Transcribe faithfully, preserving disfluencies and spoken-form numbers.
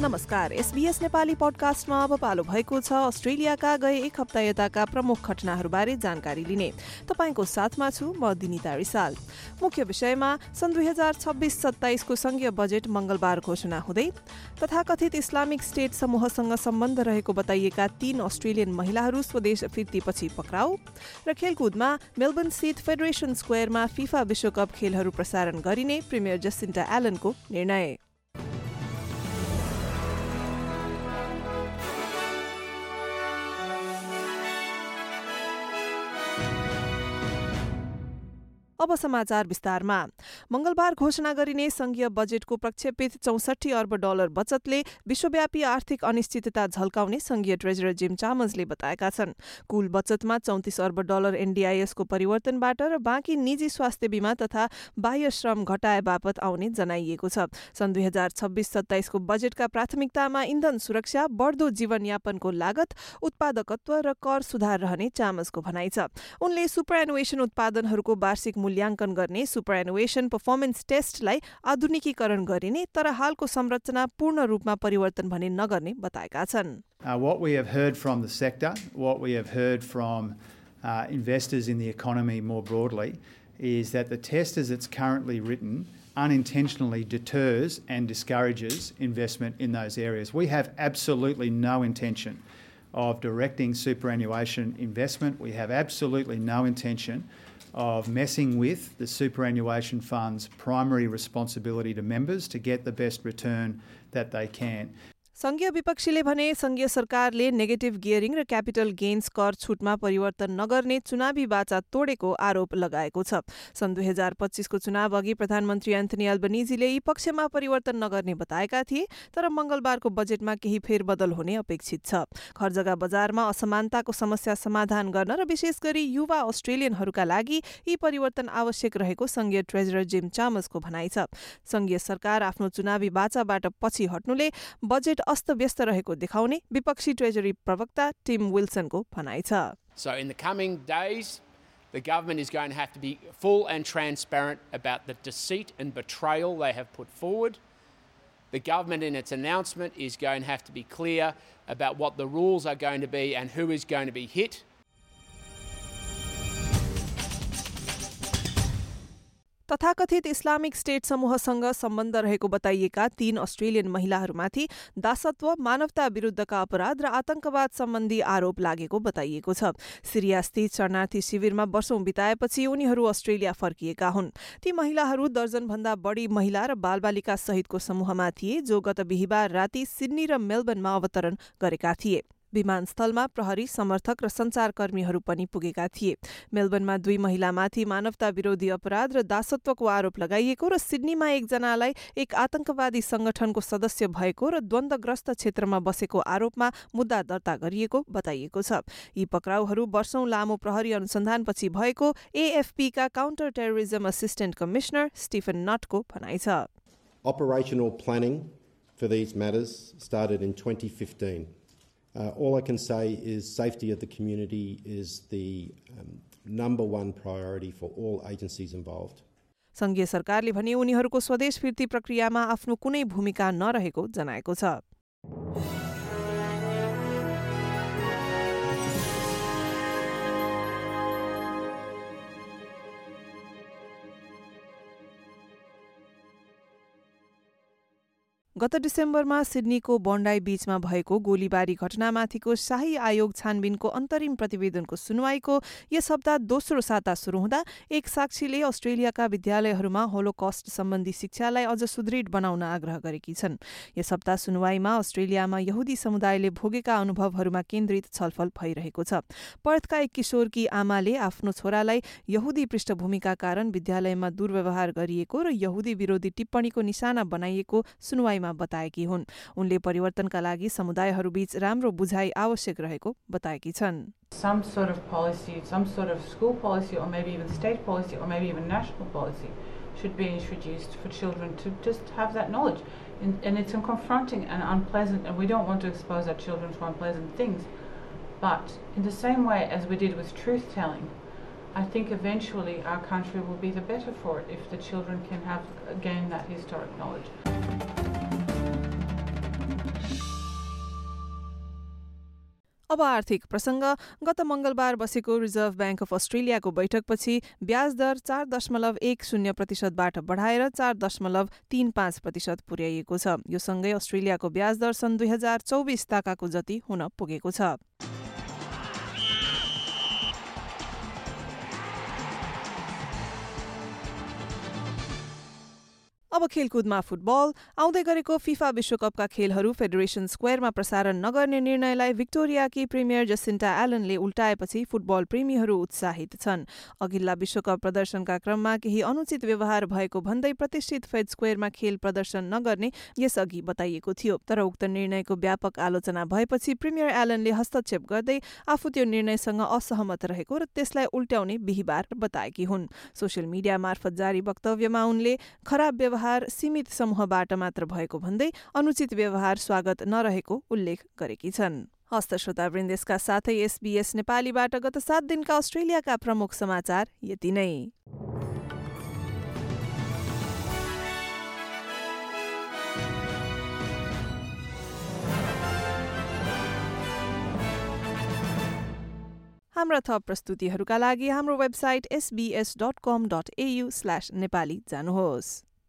नमस्कार, एसबीएस नेपाली पडकास्टमा अब पालो भएको छ अस्ट्रेलियाका गए एक हप्ता यताका प्रमुख घटनाहरूबारे जानकारी लिने। तपाईको साथमा छु म दिनिता रिसाल। मुख्य विषयमा सन् दुई हजार छब्बीस सत्ताइसको संघीय बजेट मंगलबार घोषणा हुँदै, तथाकथित इस्लामिक स्टेट समूहसँग सम्बन्ध रहेको बताइएका तीन अस्ट्रेलियन महिलाहरू स्वदेश फिर्तीपछि पक्राउ र खेलकुदमा मेलबर्न स्थित फेडरेशन स्क्वायरमा फिफा विश्वकप खेलहरू प्रसारण गरिने प्रिमियर जसिन्टा एलनको निर्णय। अब समाचार विस्तारमा। मंगलबार घोषणा गरिने संघीय बजेटको प्रक्षेपित चौसठी अर्ब डलर बचतले विश्वव्यापी आर्थिक अनिश्चितता झल्काउने संघीय ट्रेजरर जिम चामर्सले बताएका छन्। कुल बचतमा चौतिस अर्ब डलर एनडीआईएसको परिवर्तनबाट र बाँकी निजी स्वास्थ्य बीमा तथा बाह्य श्रम घटाए बापत आउने जनाइएको छ। सन् दुई हजार छब्बीस सत्ताइसको बजेटका प्राथमिकतामा इन्धन सुरक्षा, बढ्दो जीवनयापनको लागत, उत्पादकत्व र कर सुधार रहने चामर्सको भनाइ छ। उनले सुपरएनुएसन उत्पादनहरूको वार्षिक मूल्याङ्कन गर्ने सुपरएनुएसन पर्फर्मेन्स टेस्टलाई आधुनिकीकरण गरिने तर हालको संरचना पूर्ण रूपमा परिवर्तन भने नगर्ने बताएका छन्। Uh, what we have heard from the sector, what we have heard from uh, investors in the economy more broadly, is that the test as it's currently written unintentionally deters and discourages investment in those areas. We have absolutely no intention of directing superannuation investment. We have absolutely no intention of messing with the superannuation fund's primary responsibility to members to get the best return that they can. संघीय विपक्षीले भने संघीय सरकारले negative गियरिङ र capital gains कर छुटमा परिवर्तन नगर्ने चुनावी वाचा तोडेको आरोप लगाएको छ। सन् दुई हजार पच्चीसको चुनाव अघि प्रधानमन्त्री एन्थनी एल्बनिजीले यी पक्षमा परिवर्तन नगर्ने बताएका थिए, तर मंगलबारको बजेटमा केही फेरबदल हुने अपेक्षित छ। घरजग्गा बजारमा असमानताको समस्या समाधान गर्न र विशेष गरी युवा अस्ट्रेलियनहरूका लागि यी परिवर्तन आवश्यक रहेको संघीय ट्रेजरर जिम चामर्सको भनाइ छ। संघीय सरकार आफ्नो चुनावी वाचाबाट पछि हट्नुले बजेट अस्तव्यस्त रहेको देखाउने विपक्षी ट्रेजरी प्रवक्ता टिम विल्सनको भनाइ छ। So in the coming days, the government is going to have to be full and transparent about the deceit and betrayal they have put forward. The government in its announcement is going to have to be clear about what the rules are going to be and who is going to be hit. तथाकथित Islamic State समूहसँग सम्बन्ध रहेको बताइएका तीन Australian महिलाहरूमाथि दासत्व, मानवता विरुद्धका अपराध र आतंकवाद सम्बन्धी आरोप लागेको बताइएको छ। सिरियास्थित शरणार्थी शिविरमा वर्षौं बिताएपछि उनीहरू अस्ट्रेलिया फर्किएका हुन्। ती महिलाहरू दर्जनभन्दा बढी महिला र बालबालिका सहितको समूहमा थिए, जो गत बिहिबार राति सिडनी र मेलबर्नमा अवतरण गरेका थिए। विमानस्थलमा प्रहरी, समर्थक र सञ्चारकर्मीहरू पनि पुगेका थिए। मेलबर्नमा दुई महिलामाथि मानवता विरोधी अपराध र दासत्वको आरोप लगाइएको र सिडनीमा एकजनालाई एक आतंकवादी संगठनको सदस्य भएको र द्वन्द्वग्रस्त क्षेत्रमा बसेको आरोपमा मुद्दा दर्ता गरिएको बताइएको छ। यी पक्राउहरू वर्षौं लामो प्रहरी अनुसन्धानपछि भएको एएफपीका counter terrorism assistant commissioner Stephen नटको भनाइ छ। Operational planning for these matters started in twenty fifteen. Uh, all I can say is safety of the community is the um, number one priority for all agencies involved. संघीय सरकारले भने उनीहरूको स्वदेश फिर्ती प्रक्रियामा आफ्नो कुनै भूमिका नरहेको जनाएको छ। गत डिसेम्बरमा सिडनीको बोन्डाई बीचमा भएको गोलीबारी घटनामाथिको शाही आयोग छानबिनको अन्तरिम प्रतिवेदनको सुनवाईको यस हप्ता दोस्रो साता शुरू हुँदा एक साक्षीले अस्ट्रेलियाका विद्यालयहरूमा होलोकस्ट सम्बन्धी शिक्षालाई अझ सुदृढ बनाउन आग्रह गरेकी छन्। यस हप्ता सुनवाईमा अस्ट्रेलियामा यहुदी समुदायले भोगेका अनुभवहरूमा केन्द्रित छलफल भइरहेको छ। पर्थका एक किशोरकी आमाले आफ्नो छोरालाई यहुदी पृष्ठभूमिका कारण विद्यालयमा दुर्व्यवहार गरिएको र यहुदी विरोधी टिप्पणीको निशाना बनाइएको सुनवाईमा बताएकी हुन्। उनले परिवर्तनका लागि समुदायहरूबीच राम्रो बुझाइ आवश्यक रहेको बताएकी छन्। Some sort of policy, some sort of school policy or maybe even state policy or maybe even national policy should be introduced for children to just have that knowledge. And, and it's confronting and unpleasant, and we don't want to expose our children to unpleasant things. But in the same way as we did with truth-telling, I think eventually our country will be the better for it if the children can have gain that historic knowledge. अब आर्थिक प्रसङ्ग। गत मङ्गलबार बसेको reserve bank of अस्ट्रेलियाको बैठकपछि ब्याज दर चार दशमलव एक शून्य प्रतिशतबाट बढाएर चार दशमलव तीन पाँच प्रतिशत पुर्याइएको छ। यो सँगै अस्ट्रेलियाको ब्याज दर सन् दुई हजार चौबिस ताकाको जति हुन पुगेको छ। अब खेलकुदमा फुटबल। आउँदै गरेको फिफा विश्वकपका खेलहरू फेडरेसन स्क्वायरमा प्रसारण नगर्ने निर्णयलाई भिक्टोरियाकी प्रिमियर जसिन्टा एलनले उल्टाएपछि फुटबल प्रेमीहरू उत्साहित छन्। अघिल्ला विश्वकप प्रदर्शनका क्रममा केही अनुचित व्यवहार भएको भन्दै प्रतिष्ठित फेड स्क्वायरमा खेल प्रदर्शन नगर्ने यसअघि बताइएको थियो। तर उक्त निर्णयको व्यापक आलोचना भएपछि प्रिमियर एलनले हस्तक्षेप गर्दै आफू त्यो निर्णयसँग असहमत रहेको र त्यसलाई उल्ट्याउने बिहिबार बताएकी हुन्। सोसियल मिडिया मार्फत जारी वक्तव्यमा उनले खराब व्यवहार सीमित समूहबाट मात्र भएको भन्दै अनुचित व्यवहार स्वागत नरहेको उल्लेख गरेकी छन्। हस्त श्रोतावृन्द, यसका साथै एसबीएस नेपालीबाट गत सात दिनका अस्ट्रेलियाका प्रमुख समाचार यति नै। हाम्रा थप प्रस्तुतिहरूका लागि हाम्रो website SBS dot com dot AU slash Nepali जानुहोस्।